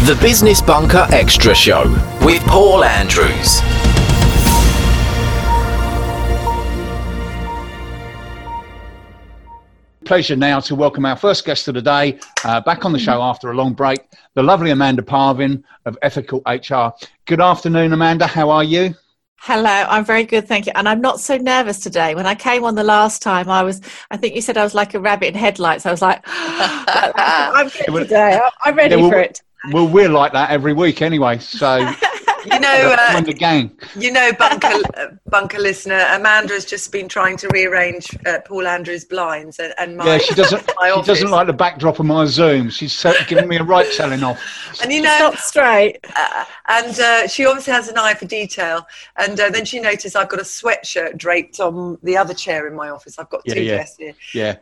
The Business Bunker Extra Show with Paul Andrews. Pleasure now to welcome our first guest of the day, back on the show after a long break, the lovely Amanda Parvin of Ethical HR. Good afternoon, Amanda. How are you? Hello, I'm very good, thank you. And I'm not so nervous today. When I came on the last time, I think you said I was like a rabbit in headlights. I was like, I'm good today. I'm ready for it. Well, we're like that every week anyway, so... win the game. Bunker listener, Amanda has just been trying to rearrange Paul Andrews' blinds and my. Yeah, she doesn't. She doesn't like the backdrop of my Zoom. She's giving me a right telling off. And it's not straight. And she obviously has an eye for detail. And then she noticed I've got a sweatshirt draped on the other chair in my office. I've got two desks here. Yeah.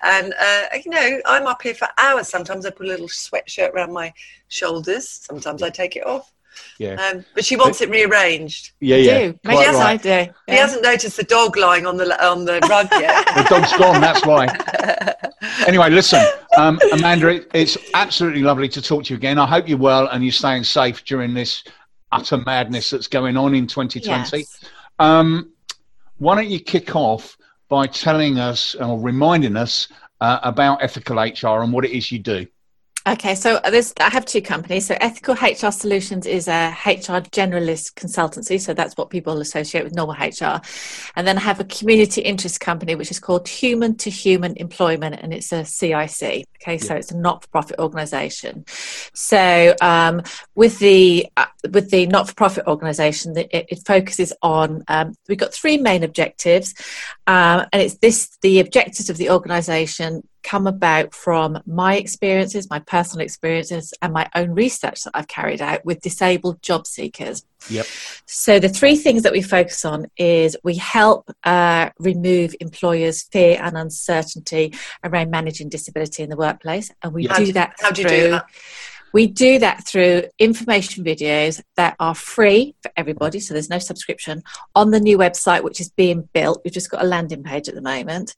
I'm up here for hours. Sometimes I put a little sweatshirt around my shoulders. Sometimes I take it off. Yeah, but she wants it rearranged. Yeah. I do. Yeah. He hasn't noticed the dog lying on the rug yet. The dog's gone. That's why. Anyway, listen, Amanda, it's absolutely lovely to talk to you again. I hope you're well and you're staying safe during this utter madness that's going on in 2020. Yes. Why don't you kick off by telling us or reminding us about Ethical HR and what it is you do? Okay, so I have two companies. So Ethical HR Solutions is a HR generalist consultancy. So that's what people associate with normal HR. And then I have a community interest company, which is called Human to Human Employment, and it's a CIC. Okay, so it's a not-for-profit organisation. So with the not-for-profit organisation, it focuses on, we've got three main objectives. And it's the objectives of the organisation come about from my experiences, my personal experiences, and my own research that I've carried out with disabled job seekers. Yep. So the three things that we focus on is we help remove employers' fear and uncertainty around managing disability in the workplace, and we do that. How do you do that? We do that through information videos that are free for everybody, so there's no subscription, on the new website, which is being built. We've just got a landing page at the moment.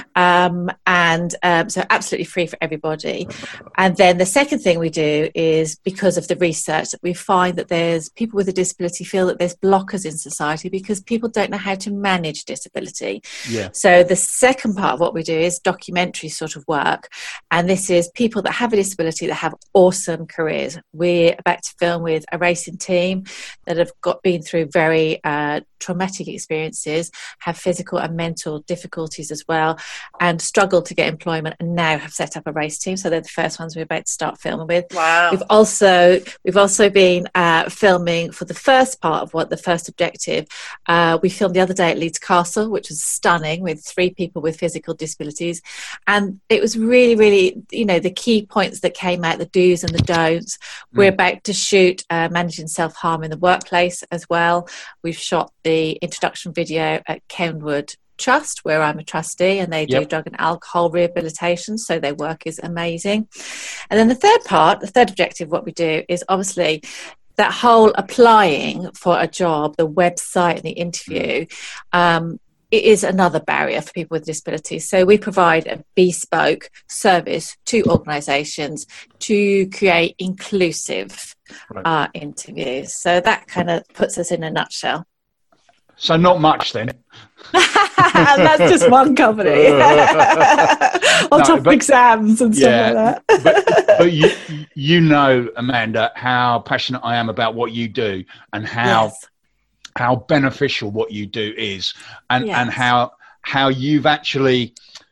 Right. So absolutely free for everybody. And then the second thing we do is, because of the research, that we find that there's people with a disability feel that there's blockers in society because people don't know how to manage disability. Yeah. So the second part of what we do is documentary sort of work. And this is people that have a disability that have awesome careers. We're about to film with a racing team that have been through very traumatic experiences, have physical and mental difficulties as well, and struggled to get employment, and now have set up a race team. So they're the first ones we're about to start filming with. Wow. We've also been filming for the first part of the first objective. We filmed the other day at Leeds Castle, which was stunning, with 3 people with physical disabilities, and it was really, really, the key points that came out, the do's and the don'ts. We're about to shoot managing self-harm in the workplace as well. We've shot the introduction video at Kenwood Trust, where I'm a trustee, and they do drug and alcohol rehabilitation, so their work is amazing. And then the third objective, what we do is obviously that whole applying for a job, the website and the interview. It is another barrier for people with disabilities. So we provide a bespoke service to organisations to create inclusive interviews. So that kind of puts us in a nutshell. So not much then. That's just one company. On top of exams and stuff like that. but you know, Amanda, how passionate I am about what you do and how beneficial what you do is, and how you've actually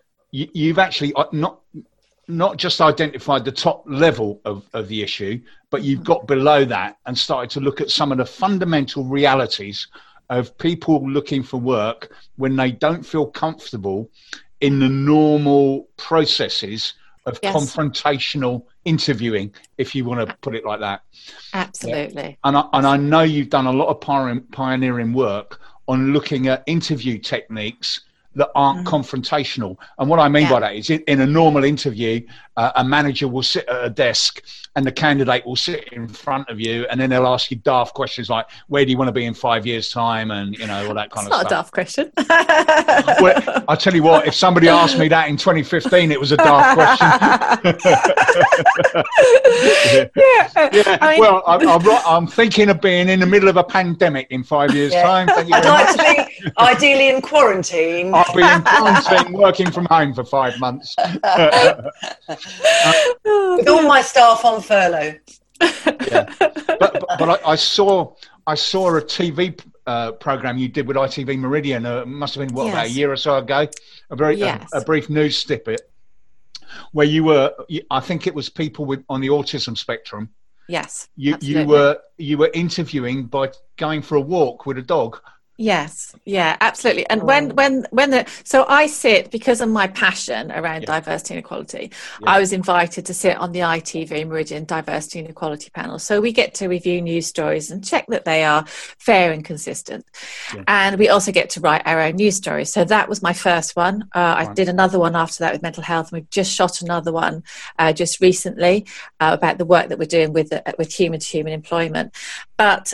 not just identified the top level of the issue, but you've got below that and started to look at some of the fundamental realities of people looking for work when they don't feel comfortable in the normal processes of confrontational interviewing, if you want to put it like that. Absolutely. Yeah. And I know you've done a lot of pioneering work on looking at interview techniques that aren't confrontational. And what I mean by that is, in a normal interview, a manager will sit at a desk and the candidate will sit in front of you, and then they'll ask you daft questions like, where do you want to be in 5 years' time? And, all that kind of stuff. It's not a daft question. Well, I tell you what, if somebody asked me that in 2015, it was a daft question. I mean, I'm thinking of being in the middle of a pandemic in 5 years' time. Thank you I'd very like much. to be ideally in quarantine. I'll be in quarantine working from home for 5 months. With all my staff on furlough. Yeah. But I saw a TV program you did with ITV Meridian. Must have been about a year or so ago. A brief news snippet where you were. I think it was people on the autism spectrum. Yes. You were interviewing by going for a walk with a dog. Yes, yeah, absolutely. And so I sit, because of my passion around diversity and equality, I was invited to sit on the ITV Meridian Diversity and Equality panel. So we get to review news stories and check that they are fair and consistent. Yeah. And we also get to write our own news stories. So that was my first one. I did another one after that with mental health, and we've just shot another one just recently about the work that we're doing with human-to-human employment. But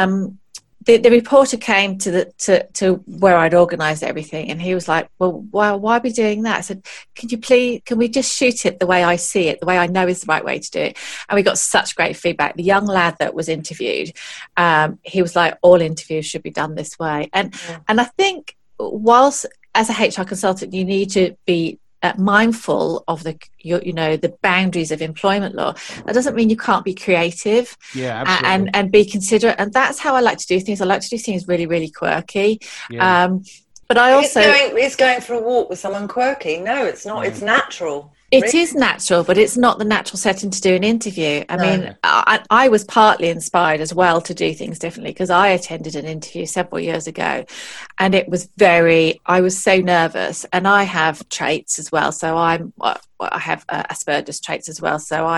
the reporter came to where I'd organised everything, and he was like, well, why are we doing that? I said, can we just shoot it the way I see it, the way I know is the right way to do it? And we got such great feedback. The young lad that was interviewed, he was like, all interviews should be done this way. And I think whilst as a HR consultant, you need to be mindful of the boundaries of employment law. That doesn't mean you can't be creative and be considerate. And that's how I like to do things. I like to do things really, really quirky. Yeah. But I also... Is going for a walk with someone quirky? No, it's not. It's natural. It is natural, but it's not the natural setting to do an interview. I mean, I was partly inspired as well to do things differently, because I attended an interview several years ago, and it was I was so nervous, and I have traits as well. So I have Asperger's traits as well. So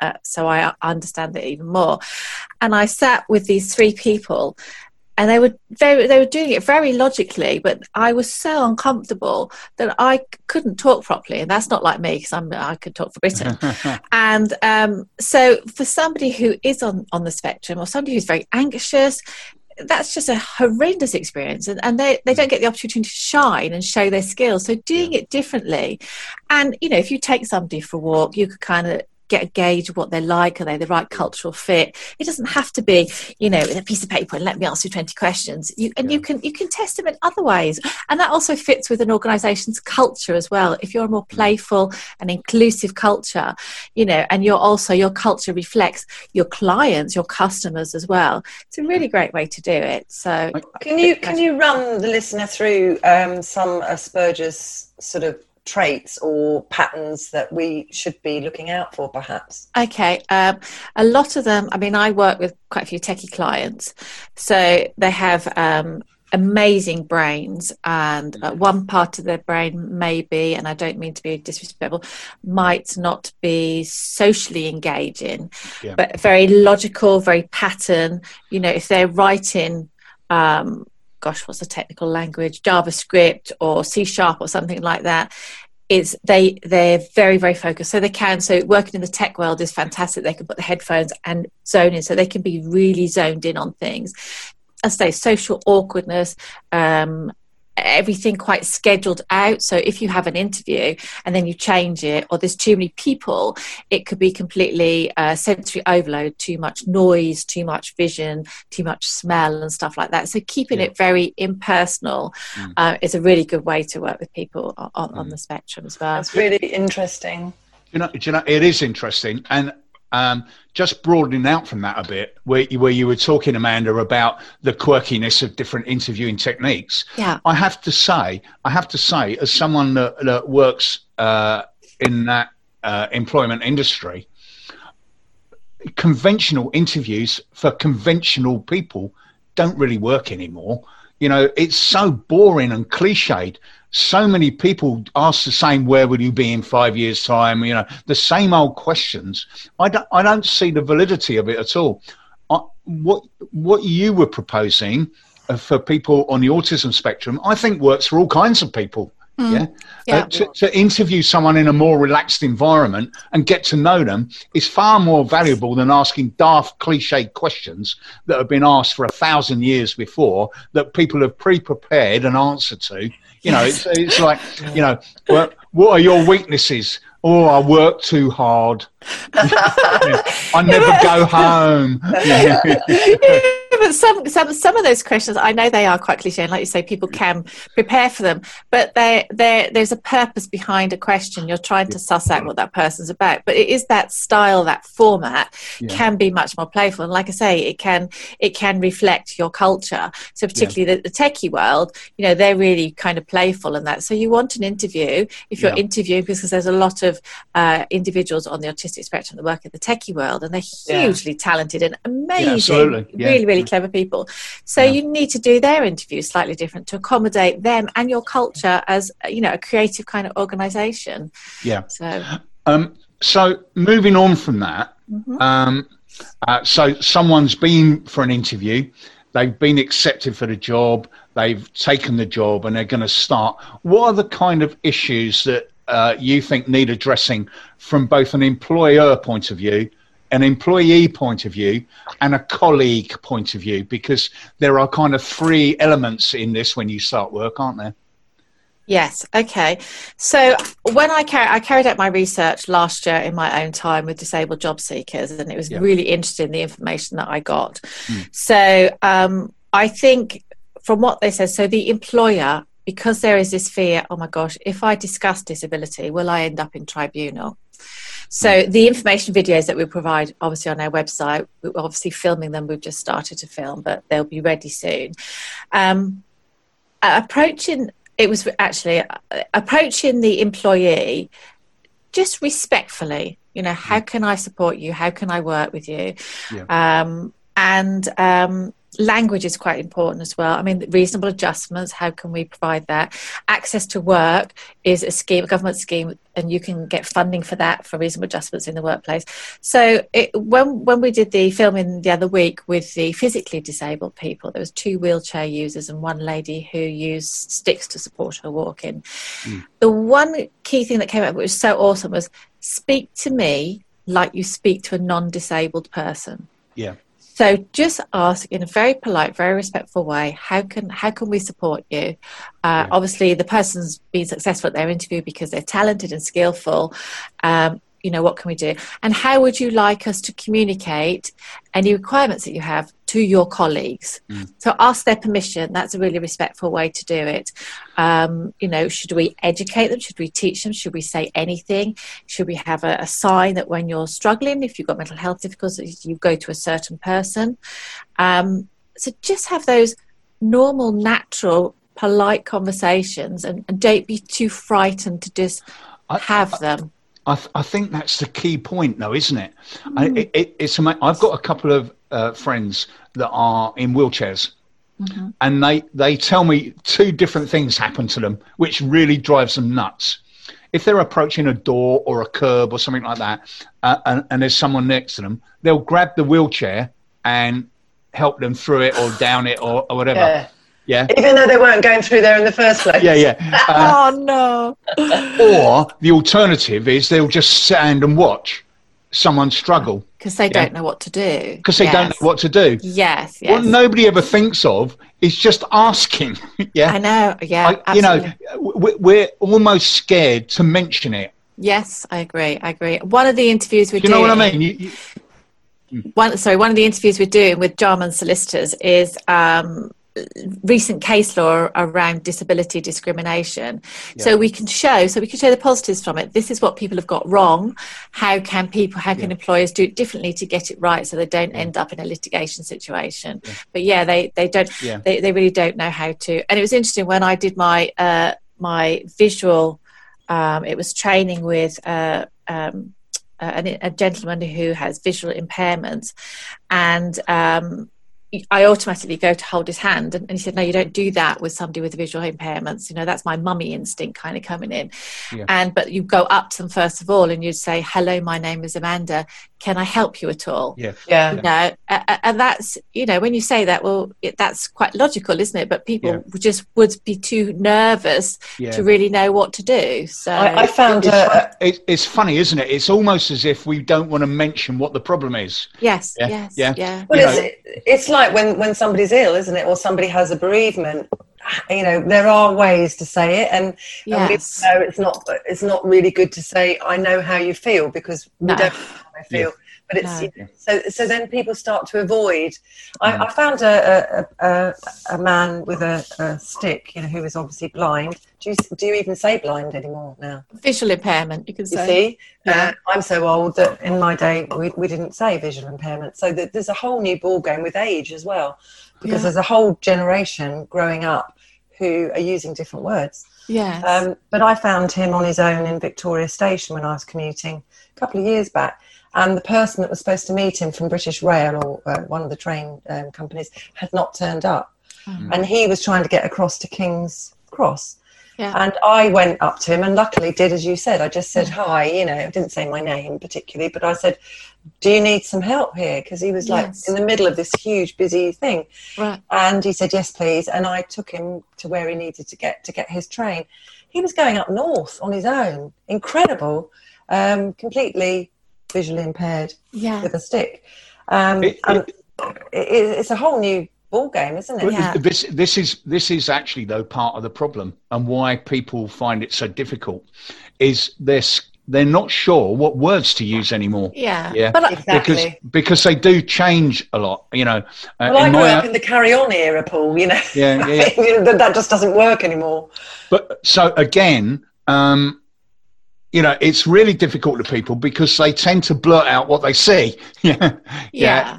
I understand it even more. And I sat with these three people, and they were doing it very logically, but I was so uncomfortable that I couldn't talk properly. And that's not like me, because I could talk for Britain. And so for somebody who is on the spectrum, or somebody who's very anxious, that's just a horrendous experience, and they don't get the opportunity to shine and show their skills. So doing it differently, and if you take somebody for a walk, you could kind of get a gauge of what they're like. Are they the right cultural fit? It doesn't have to be, with a piece of paper and let me ask you 20 questions. You can test them in other ways. And that also fits with an organisation's culture as well. If you're a more playful and inclusive culture, and your culture reflects your clients, your customers as well. It's a really great way to do it. So can you run the listener through some Asperger's sort of traits or patterns that we should be looking out for, perhaps? Okay. A lot of them, I work with quite a few techie clients, so they have amazing brains, and one part of their brain maybe, and I don't mean to be disrespectful, might not be socially engaging, but very logical, very pattern. If they're writing what's the technical language, JavaScript or C# or something like that, they're very, very focused. So working in the tech world is fantastic. They can put the headphones and zone in, so they can be really zoned in on things. As I say, social awkwardness, everything quite scheduled out. So if you have an interview and then you change it, or there's too many people, it could be completely sensory overload, too much noise, too much vision, too much smell and stuff like that. So keeping it very impersonal is a really good way to work with people on the spectrum as well. That's really interesting. It is interesting. And just broadening out from that a bit, where you were talking, Amanda, about the quirkiness of different interviewing techniques. Yeah. I have to say, as someone that works in that employment industry, conventional interviews for conventional people don't really work anymore. It's so boring and cliched. So many people ask the same, where will you be in 5 years' time? The same old questions. I don't see the validity of it at all. What you were proposing for people on the autism spectrum, I think works for all kinds of people. To interview someone in a more relaxed environment and get to know them is far more valuable than asking daft cliched questions that have been asked for 1,000 years before, that people have pre-prepared an answer to. It's like, what are your weaknesses? Oh, I work too hard. I never go home. Yeah, but some of those questions, I know they are quite cliche, and like you say, people can prepare for them, but there's a purpose behind a question. You're trying to suss out what that person's about, but it is that style, that format can be much more playful, and like I say, it can reflect your culture. So particularly the techie world, you know, they're really kind of playful in that. So you want an interview, if you're interviewing, because there's a lot of individuals on the autistic spectrum that work in the techie world, and they're hugely talented and amazing, really clever people. So you need to do their interviews slightly different to accommodate them and your culture as, you know, a creative kind of organisation. So moving on from that, so someone's been for an interview, they've been accepted for the job, they've taken the job, and they're going to start. What are the kind of issues that you think need addressing from both an employer point of view, an employee point of view, and a colleague point of view? Because there are kind of three elements in this when you start work, aren't there? Yes. Okay. So when I carried out my research last year in my own time with disabled job seekers, and it was really interesting, the information that I got. So I think from what they said, so the employer, because there is this fear, oh my gosh, if I discuss disability, will I end up in tribunal? So the information videos that we provide, obviously on our website, we're obviously filming them. We've just started to film, but they'll be ready soon. Approaching the employee just respectfully, you know, how can I support you? How can I work with you? Language is quite important as well. I mean, reasonable adjustments, how can we provide that? Access to work is a government scheme, and you can get funding for that, for reasonable adjustments in the workplace. So when we did the filming the other week with the physically disabled people, there was 2 wheelchair users and 1 lady who used sticks to support her walking. The one key thing that came up, which was so awesome, was speak to me like you speak to a non-disabled person. So just ask in a very polite, very respectful way, how can we support you? Obviously, the person's been successful at their interview because they're talented and skillful. You know, what can we do? And how would you like us to communicate any requirements that you have to your colleagues? So ask their permission. That's a really respectful way to do it. You know, should we educate them? Should we teach them? Should we say anything? Should we have a sign that when you're struggling, if you've got mental health difficulties, you go to a certain person? So just have those normal, natural, polite conversations, and don't be too frightened to just have them. I think that's the key point, though, isn't it? It's amazing. I've got a couple of friends that are in wheelchairs, and they tell me 2 different things happen to them, which really drives them nuts. If they're approaching a door or a curb or something like that, and there's someone next to them, they'll grab the wheelchair and help them through it or down it or whatever. Even though they weren't going through there in the first place. Oh no. Or the alternative is they'll just stand and watch someone struggle because they don't know what to do. Because they don't know what to do. Yes. What nobody ever thinks of is just asking. I know. You know, we're almost scared to mention it. Yes, I agree. One of the interviews we're doing. You know what I mean? One of the interviews we're doing with Jarman solicitors is recent case law around disability discrimination. So we can show the positives from it. This is what people have got wrong. How can employers do it differently to get it right, so they don't end up in a litigation situation? But they don't. They really don't know how to. And it was interesting when I did my visual. It was training with a gentleman who has visual impairments, and I automatically go to hold his hand, and he said, no, you don't do that with somebody with visual impairments. You know, that's my mummy instinct kind of coming in. But you go up to them first of all and you'd say, hello, my name is Amanda. Can I help you at all? You know, and that's, you know, when you say that, well, that's quite logical, isn't it? But people just would be too nervous to really know what to do. So I found it's funny, isn't it? It's almost as if we don't want to mention what the problem is. Yes. Well, it's like when somebody's ill, isn't it? Or somebody has a bereavement. there are ways to say it, and we know it's not really good to say I know how you feel, because we don't know how I feel. But it's so then people start to avoid. I found a man with a stick, who was obviously blind. Do you even say blind anymore now? Visual impairment, you can say. You see, I'm so old that in my day we didn't say visual impairment. So there's a whole new ball game with age as well, because there's a whole generation growing up who are using different words. Yes. But I found him on his own in Victoria Station when I was commuting a couple of years back. And the person that was supposed to meet him from British Rail or one of the train companies had not turned up. And he was trying to get across to King's Cross. Yeah. And I went up to him and luckily did as you said. I just said, hi, I didn't say my name particularly, but I said, do you need some help here? Because he was like in the middle of this huge busy thing. Right. And he said, yes, please. And I took him to where he needed to get his train. He was going up north on his own. Incredible. Completely visually impaired with a stick. It's a whole new ball game, isn't it? Yeah. This is actually though part of the problem, and why people find it so difficult is they're not sure what words to use anymore. Yeah. But exactly. Because they do change a lot, well, I grew up in the carry-on era, Paul. That just doesn't work anymore. But so again. It's really difficult to people because they tend to blurt out what they see. Yeah.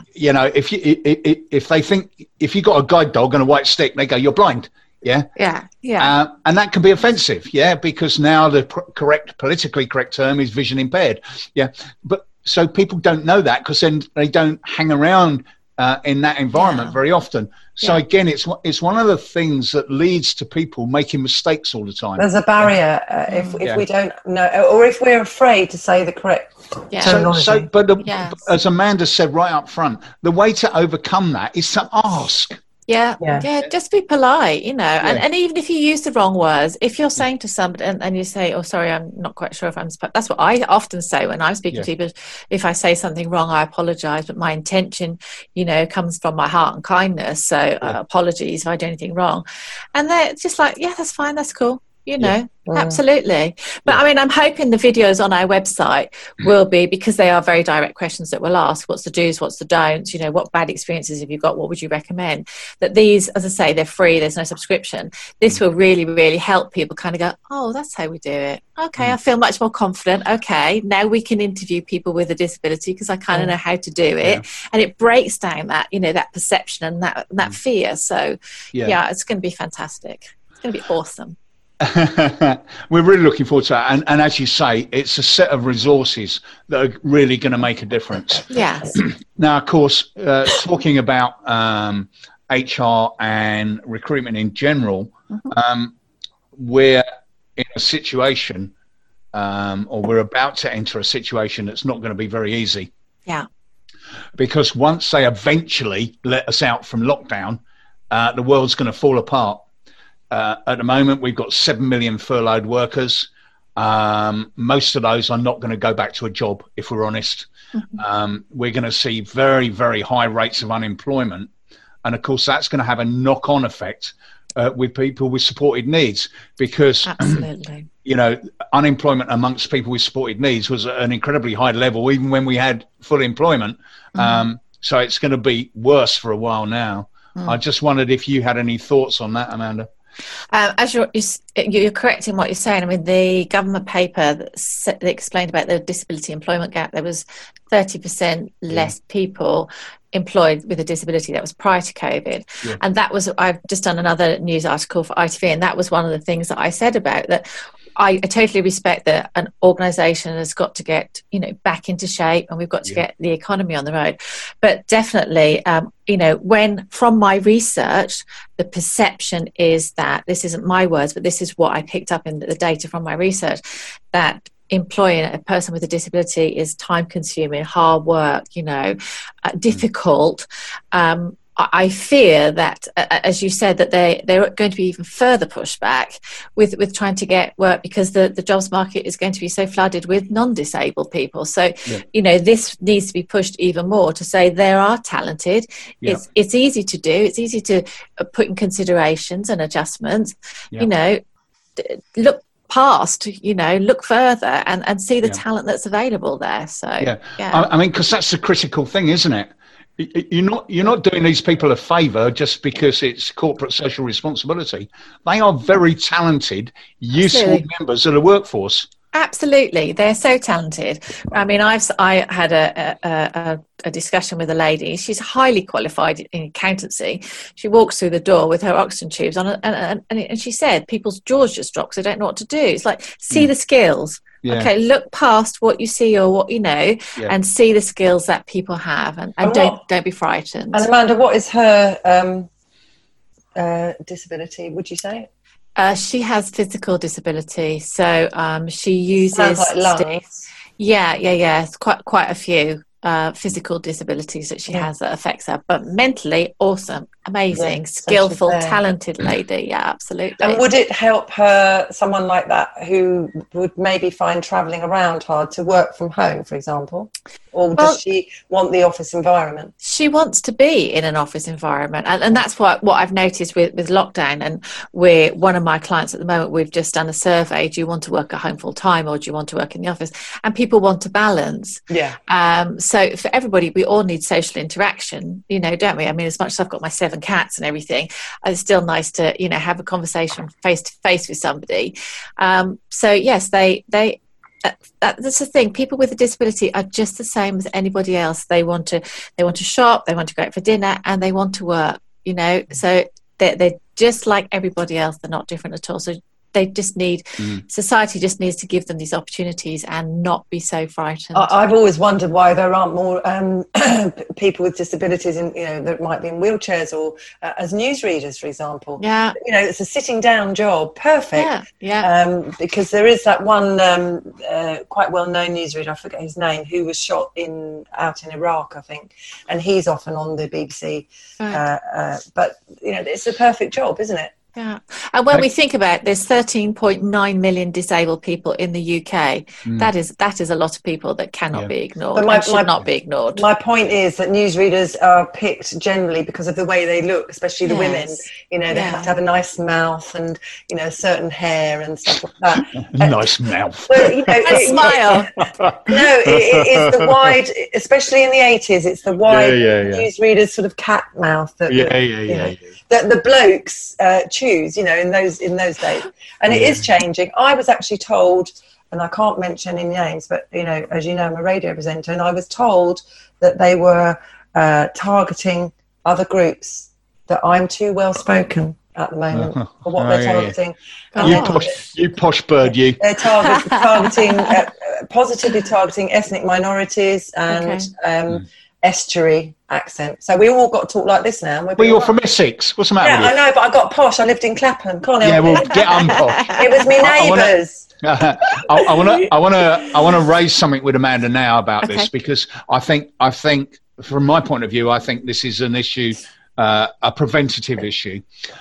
If they think if you got a guide dog and a white stick, they go, "You're blind." Yeah. And that can be offensive. Yeah, because now the politically correct term is vision impaired. Yeah, but so people don't know that because then they don't hang around in that environment very often. So again, it's one of the things that leads to people making mistakes all the time. There's a barrier if we don't know, or if we're afraid to say the correct terminology. As Amanda said right up front, the way to overcome that is to ask. Yeah, just be polite, and even if you use the wrong words, if you're saying to somebody and you say, oh, sorry, I'm not quite sure if I'm supposed, that's what I often say when I'm speaking to people. If I say something wrong, I apologize, but my intention, comes from my heart and kindness. So apologies if I do anything wrong. And they're just like, yeah, that's fine. That's cool. Absolutely. But I mean, I'm hoping the videos on our website will be, because they are very direct questions that we'll ask, what's the do's, what's the don'ts, what bad experiences have you got, what would you recommend, that these, as I say, they're free, there's no subscription. This will really, really help people kind of go, oh, that's how we do it. Okay, I feel much more confident. Okay, now we can interview people with a disability because I kind of know how to do it. And it breaks down that, that perception and that fear. So it's going to be fantastic. It's going to be awesome. We're really looking forward to that, and as you say, it's a set of resources that are really going to make a difference. Yes. Now, of course, talking about HR and recruitment in general, we're in a situation, or we're about to enter a situation that's not going to be very easy. Yeah. Because once they eventually let us out from lockdown, the world's going to fall apart. At the moment, we've got 7 million furloughed workers. Most of those are not going to go back to a job, if we're honest. We're going to see very, very high rates of unemployment. And, of course, that's going to have a knock-on effect with people with supported needs because, unemployment amongst people with supported needs was at an incredibly high level, even when we had full employment. So it's going to be worse for a while now. I just wondered if you had any thoughts on that, Amanda. As you're correct in what you're saying. I mean, the government paper that explained about the disability employment gap, there was 30% less people employed with a disability. That was prior to COVID. And that was, I've just done another news article for ITV, and that was one of the things that I said about that. I totally respect that an organisation has got to get, back into shape, and we've got to get the economy on the road. But definitely, when from my research, the perception is that, this isn't my words, but this is what I picked up in the data from my research, that employing a person with a disability is time consuming, hard work, difficult. I fear that, as you said, that they're going to be even further pushback with trying to get work, because the jobs market is going to be so flooded with non-disabled people. So, this needs to be pushed even more to say they are talented. Yeah. It's easy to do. It's easy to put in considerations and adjustments. Yeah. Look past, look further and see the talent that's available there. So, I mean, because that's the critical thing, isn't it? You're not doing these people a favour just because it's corporate social responsibility. They are very talented, useful members of the workforce. Absolutely, they're so talented. I mean, I had a discussion with a lady. She's highly qualified in accountancy. She walks through the door with her oxygen tubes on, and she said, "People's jaws just drop because they don't know what to do." It's like, see the skills. Yeah. Okay, look past what you see or what you know, and see the skills that people have, and don't be frightened. And Amanda, what is her disability? Would you say? She has physical disability, so she uses. Sounds like lungs. Yeah. It's quite a few physical disabilities that she has that affects her, but mentally awesome, amazing, skillful, talented lady. Yeah, absolutely. And would it help her, someone like that, who would maybe find travelling around hard, to work from home, for example? Or does she want the office environment? She wants to be in an office environment. And that's what I've noticed with lockdown. And one of my clients at the moment, we've just done a survey. Do you want to work at home full time, or do you want to work in the office? And people want to balance. Yeah. So for everybody, we all need social interaction, don't we? I mean, as much as I've got my 7 cats and everything, it's still nice to, have a conversation face to face with somebody. So yes, that's the thing. People with a disability are just the same as anybody else. They want to shop, they want to go out for dinner, and they want to work. So they're just like everybody else. They're not different at all. So they just need society just needs to give them these opportunities and not be so frightened. I've always wondered why there aren't more people with disabilities that might be in wheelchairs or as newsreaders, for example. Yeah, it's a sitting down job, perfect. Yeah. Because there is that one quite well known newsreader, I forget his name, who was shot out in Iraq, I think, and he's often on the BBC. Right. But it's a perfect job, isn't it? Yeah, and when we think about it, there's 13.9 million disabled people in the UK. That is a lot of people that cannot be ignored. Should not be ignored. My point is that newsreaders are picked generally because of the way they look, especially the women. They have to have a nice mouth and a certain hair and stuff like that. Nice mouth. Well, a smile. No, it's the wide, especially in the 80s. It's the wide newsreaders sort of cat mouth. That the blokes choose, in those days, and it is changing. I was actually told, and I can't mention any names, but as you know, I'm a radio presenter, and I was told that they were targeting other groups, that I'm too well spoken at the moment for what they're targeting. You posh bird, you. They're targeting positively targeting ethnic minorities and estuary accent. So we all got to talk like this now. Well, you're from Essex. What's the matter with you? I know, but I got posh. I lived in Clapham. Can't help well, get unposh. It was me neighbours. I want to raise something with Amanda now about this, because I think from my point of view, I think this is an issue, a preventative issue.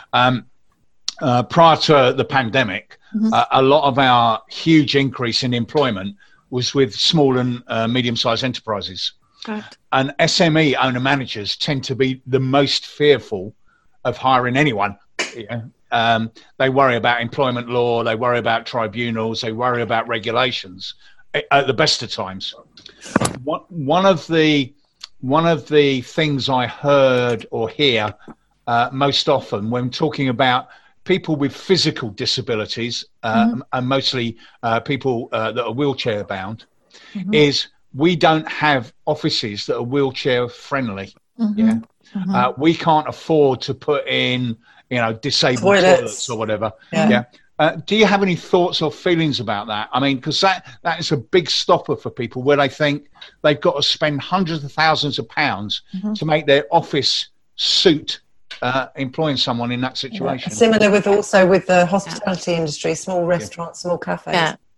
Prior to the pandemic, a lot of our huge increase in employment was with small and medium-sized enterprises. Right. And SME owner managers tend to be the most fearful of hiring anyone. They worry about employment law, they worry about tribunals, they worry about regulations at the best of times. One of the things I heard or hear most often when talking about people with physical disabilities, and mostly people that are wheelchair bound, is we don't have offices that are wheelchair friendly. We can't afford to put in, disabled toilets or whatever. Do you have any thoughts or feelings about that? I mean, because that is a big stopper for people, where they think they've got to spend hundreds of thousands of pounds to make their office suit employing someone in that situation. Similar with the hospitality industry, small restaurants, small cafes.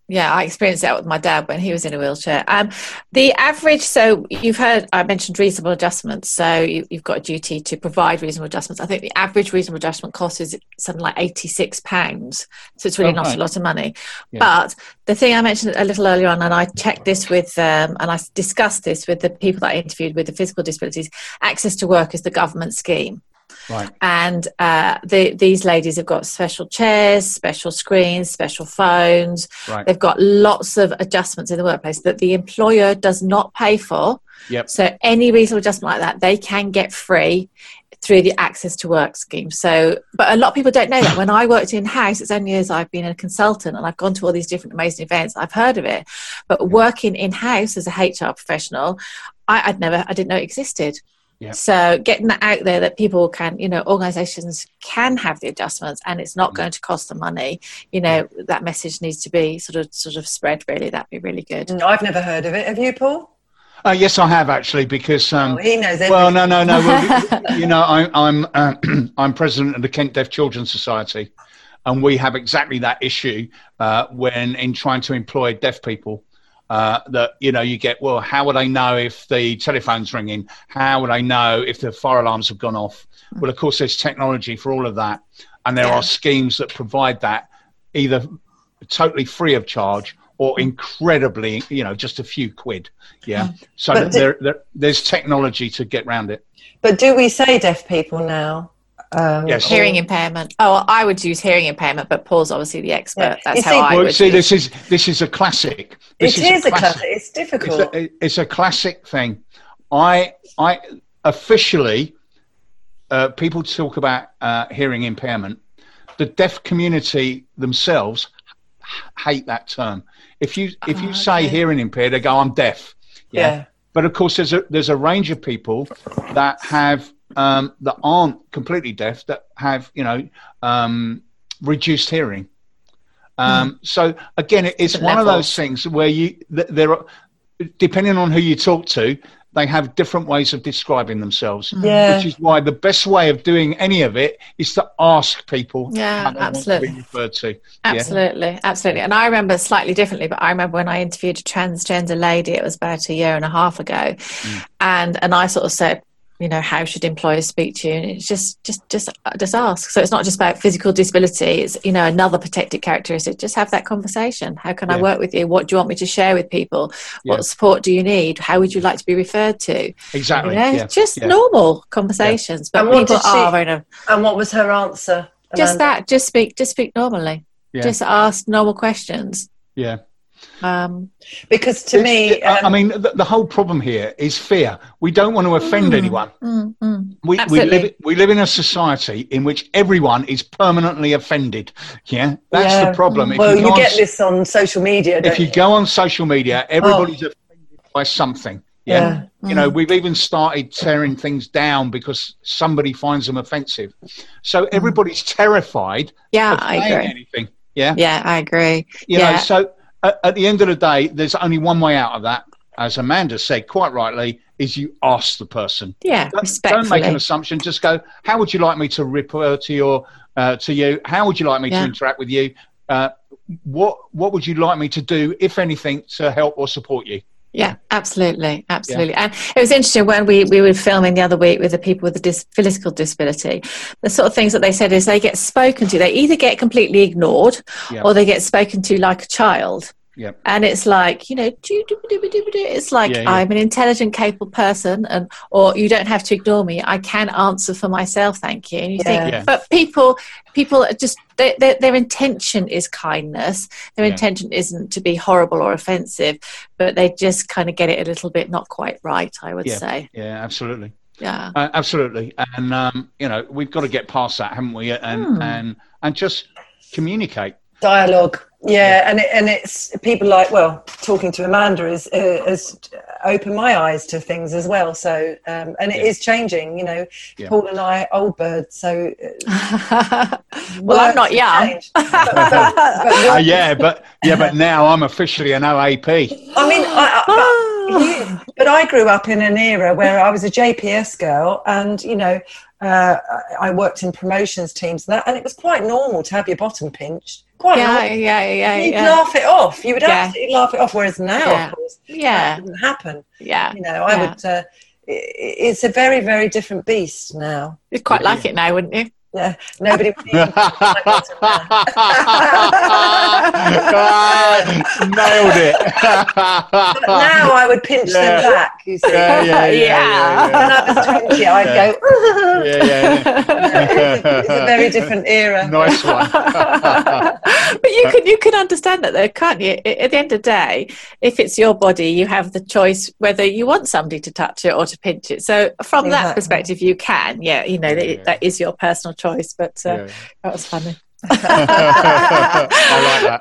Yeah, I experienced that with my dad when he was in a wheelchair. The average, so you've heard, I mentioned reasonable adjustments. So you've got a duty to provide reasonable adjustments. I think the average reasonable adjustment cost is something like £86. So it's really not a lot of money. Yeah. But the thing I mentioned a little earlier on, and I checked this with, and I discussed this with the people that I interviewed with the physical disabilities, Access to Work is the government scheme. Right. And these ladies have got special chairs, special screens, special phones. Right. They've got lots of adjustments in the workplace that the employer does not pay for. Yep. So any reasonable adjustment like that, they can get free through the Access to Work scheme. So, but a lot of people don't know that. When I worked in-house, it's only as I've been a consultant and I've gone to all these different amazing events, I've heard of it. But working in-house as a HR professional, I didn't know it existed. Yeah. So getting that out there that people can, organisations can have the adjustments and it's not going to cost them money, that message needs to be sort of spread, really. That'd be really good. No, I've never heard of it. Have you, Paul? Yes, I have actually, because he knows everything. Well, no. Well, I'm president of the Kent Deaf Children's Society, and we have exactly that issue when in trying to employ deaf people. That you get, well, how would I know if the telephone's ringing? How would I know if the fire alarms have gone off? Well, of course, there's technology for all of that, and there are schemes that provide that either totally free of charge or incredibly, just a few quid. Yeah, so there's technology to get around it. But do we say deaf people now? Yes. Hearing impairment. Oh, I would use hearing impairment, but Paul's obviously the expert. Yeah. That's how I would see. This is a classic. It is a classic. It's difficult. It's a classic thing. I officially, people talk about hearing impairment. The deaf community themselves hate that term. If you say hearing impaired, they go, I'm deaf. Yeah. But of course, there's a range of people that have. That aren't completely deaf, that have reduced hearing. So again, it's one of those things where there are, depending on who you talk to, they have different ways of describing themselves. Yeah. Which is why the best way of doing any of it is to ask people. Yeah, absolutely. Want to be referred to. Absolutely. And I remember slightly differently, but I remember when I interviewed a transgender lady, it was about a year and a half ago, and I sort of said, how should employers speak to you? And it's just ask. So it's not just about physical disability. It's, another protected characteristic. Just have that conversation. How can I work with you? What do you want me to share with people? What support do you need? How would you like to be referred to? Exactly. Just normal conversations. But people are And what was her answer? Amanda? Just that. Just speak normally. Yeah. Just ask normal questions. Yeah. Because to me, the whole problem here is fear. We don't want to offend anyone. We live in a society in which everyone is permanently offended. Yeah, that's the problem. You get this on social media. If you go on social media, everybody's offended by something. Yeah. We've even started tearing things down because somebody finds them offensive. So everybody's terrified. Yeah, of I agree. Anything. Yeah. Yeah, I agree. You know, so. At the end of the day, there's only one way out of that, as Amanda said quite rightly, is you ask the person. Yeah, respectfully. Don't make an assumption. Just go, how would you like me to refer to you? How would you like me to interact with you? What would you like me to do, if anything, to help or support you? Yeah, absolutely. And it was interesting when we were filming the other week with the people with the physical disability, the sort of things that they said is they get spoken to. They either get completely ignored or they get spoken to like a child. Yep. And it's like, it's like, I'm an intelligent, capable person, or you don't have to ignore me. I can answer for myself, thank you. And you think, but people are just, their intention is kindness. Their intention isn't to be horrible or offensive, but they just kind of get it a little bit not quite right, I would say. Yeah, absolutely. Yeah, absolutely. And, we've got to get past that, haven't we? And just communicate. Dialogue. Yeah, and it's people like, talking to Amanda has opened my eyes to things as well. So, and it is changing, Paul and I are old birds. So, well, I'm not young. but now I'm officially an OAP. I mean, but I grew up in an era where I was a JPS girl, and I worked in promotions teams and it was quite normal to have your bottom pinched. quite Yeah, normal. yeah. You'd laugh it off. You would Yeah. absolutely laugh it off. Whereas now, of course, Yeah. that wouldn't happen. Yeah. You know, I would. It's a very, very different beast now. You'd quite like it now, wouldn't you? Yeah, nobody would even nailed it. But now I would pinch them back, you see. Yeah. When I was 20, I'd go, It's a very different era. Nice one. But you can understand that though, can't you? At the end of the day, if it's your body, you have the choice whether you want somebody to touch it or to pinch it. So from that perspective, you can, that is your personal choice. But that was funny. I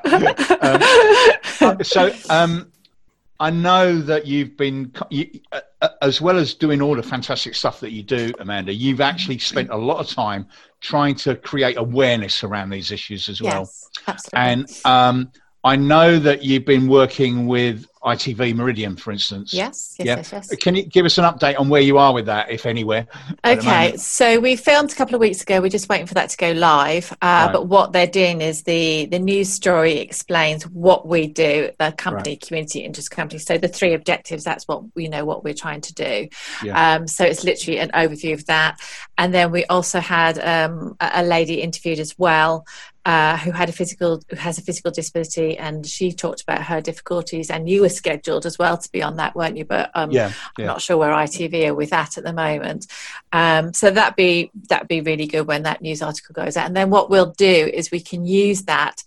like that. I know that you've been, as well as doing all the fantastic stuff that you do, Amanda, you've actually spent a lot of time trying to create awareness around these issues as well. Yes, absolutely. And I know that you've been working with ITV Meridian, for instance. Yes. Can you give us an update on where you are with that, if anywhere? Okay, so we filmed a couple of weeks ago. We're just waiting for that to go live. But what they're doing is the news story explains what we do, the company, community interest company. So the 3 objectives, that's what what we're trying to do. Yeah. So it's literally an overview of that. And then we also had a lady interviewed as well, who has a physical disability, and she talked about her difficulties, and you were scheduled as well to be on that, weren't you? But I'm not sure where ITV are with that at the moment. So that'd be really good when that news article goes out. And then what we'll do is we can use that.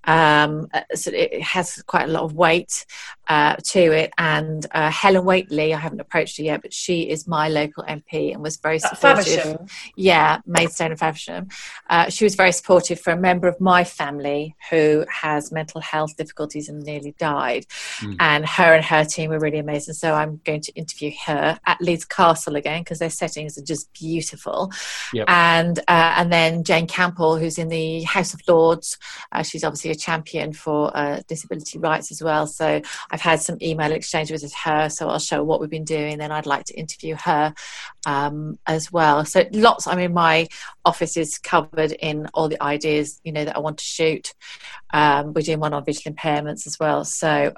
So it has quite a lot of weight to it, and Helen Whately, I haven't approached her yet, but she is my local MP and was very supportive. Faversham. Yeah, Maidstone and Faversham. She was very supportive for a member of my family who has mental health difficulties and nearly died, and her team were really amazing. So I'm going to interview her at Leeds Castle again, because their settings are just beautiful. And then Jane Campbell, who's in the House of Lords, she's obviously a champion for disability rights as well. So I've had some email exchange with her, so I'll show what we've been doing. Then I'd like to interview her as well. So my office is covered in all the ideas that I want to shoot. We're doing one on visual impairments as well. So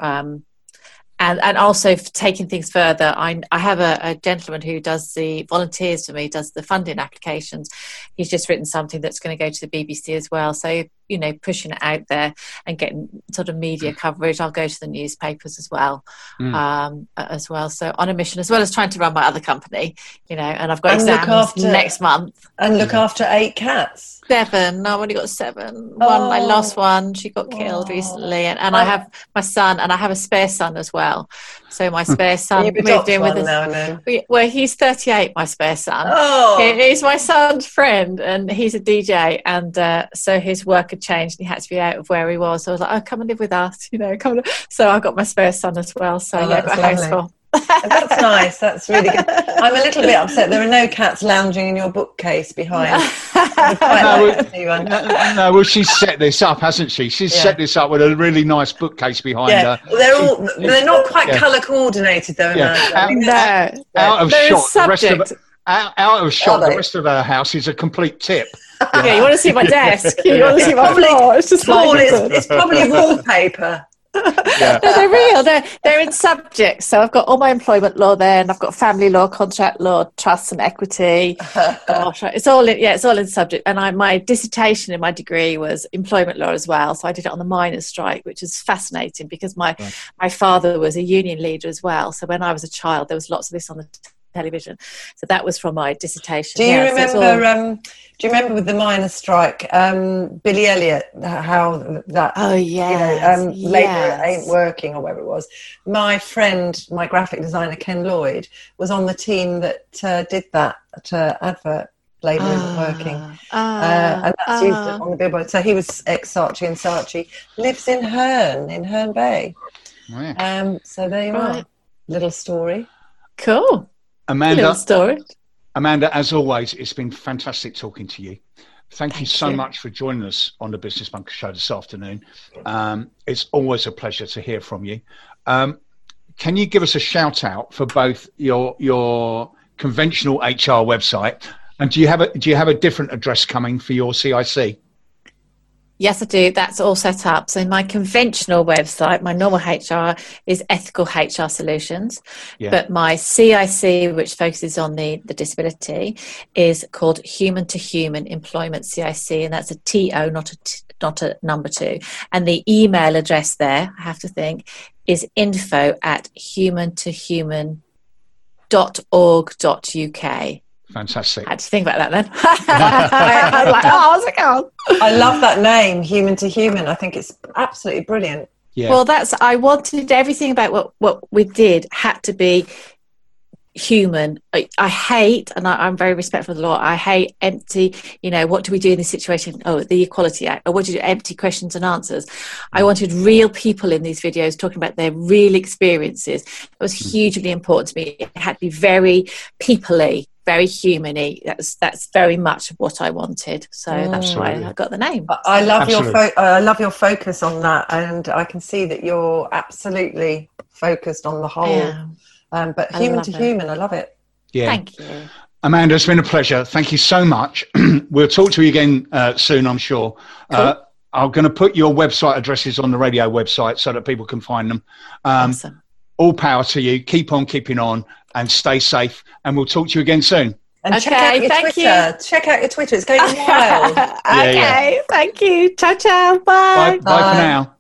and also taking things further, I have a gentleman who does the volunteers for me, does the funding applications. He's just written something that's going to go to the BBC as well. So, pushing it out there and getting sort of media coverage. I'll go to the newspapers as well. So on a mission, as well as trying to run my other company, and I've got exams next month. And look after 8 cats. 7. No, I've only got 7. I lost one. She got killed recently. And I have my son, and I have a spare son as well. So my spare son moved in with us. Well, he's 38, my spare son. He's my son's friend, and he's a DJ. And so his work had changed, and he had to be out of where he was. So I was like, come and live with us, So I got my spare son as well. So I've got a house full. That's nice. That's really good. I'm a little bit upset. There are no cats lounging in your bookcase behind. Well, she's set this up, hasn't she? She's set this up with a really nice bookcase behind her. Well, they're not quite colour coordinated though. Out of shot. Out of shot. The rest of her house is a complete tip. Yeah, you want to see my desk? You want to see my floor? It's just it's probably wallpaper. No, they're real. They're in subjects. So I've got all my employment law there, and I've got family law, contract law, trusts and equity. Gosh, it's all in subject. And my dissertation in my degree was employment law as well. So I did it on the miners' strike, which is fascinating because my father was a union leader as well. So when I was a child, there was lots of this on the television. So that was from my dissertation. Do you remember? Do you remember with the miners' strike, Billy Elliot? How that? Oh yeah. Labour ain't working, or whatever it was. My friend, my graphic designer Ken Lloyd, was on the team that did that advert. Labour isn't working, and that's used on the billboard. So he was ex-Saatchi and Saatchi, lives in Herne Bay. Oh, yeah. So there you are. Little story. Cool. Amanda, as always, it's been fantastic talking to you. Thank you so much for joining us on the Business Bunker Show this afternoon. It's always a pleasure to hear from you. Can you give us a shout out for both your conventional HR website, and do you have a different address coming for your CIC? Yes, I do. That's all set up. So my conventional website, my normal HR is Ethical HR Solutions, but my CIC, which focuses on the disability, is called Human to Human Employment CIC, and that's a TO, not a number 2. And the email address there, I have to think, is info@humantohuman.org.uk. Fantastic. I had to think about that then. I was like, what's it called? I love that name, Human to Human. I think it's absolutely brilliant. Yeah. Well, I wanted everything about what we did had to be human. I hate, and I'm very respectful of the law, I hate empty, what do we do in this situation? Oh, the Equality Act. Or what do you do? Empty questions and answers. I wanted real people in these videos talking about their real experiences. It was hugely important to me. It had to be very people-y, very human-y. That's very much what I wanted. So that's why I got the name. I love I love your focus on that, and I can see that you're absolutely focused on the whole. But human to human, I love it. Yeah. Thank you. Amanda, it's been a pleasure. Thank you so much. We'll talk to you again soon, I'm sure. Cool. I'm going to put your website addresses on the radio website so that people can find them. Awesome. All power to you. Keep on keeping on and stay safe. And we'll talk to you again soon. And check out your Twitter. Check out your Twitter. It's going wild. Okay. Thank you. Ciao, ciao. Bye. Bye for now.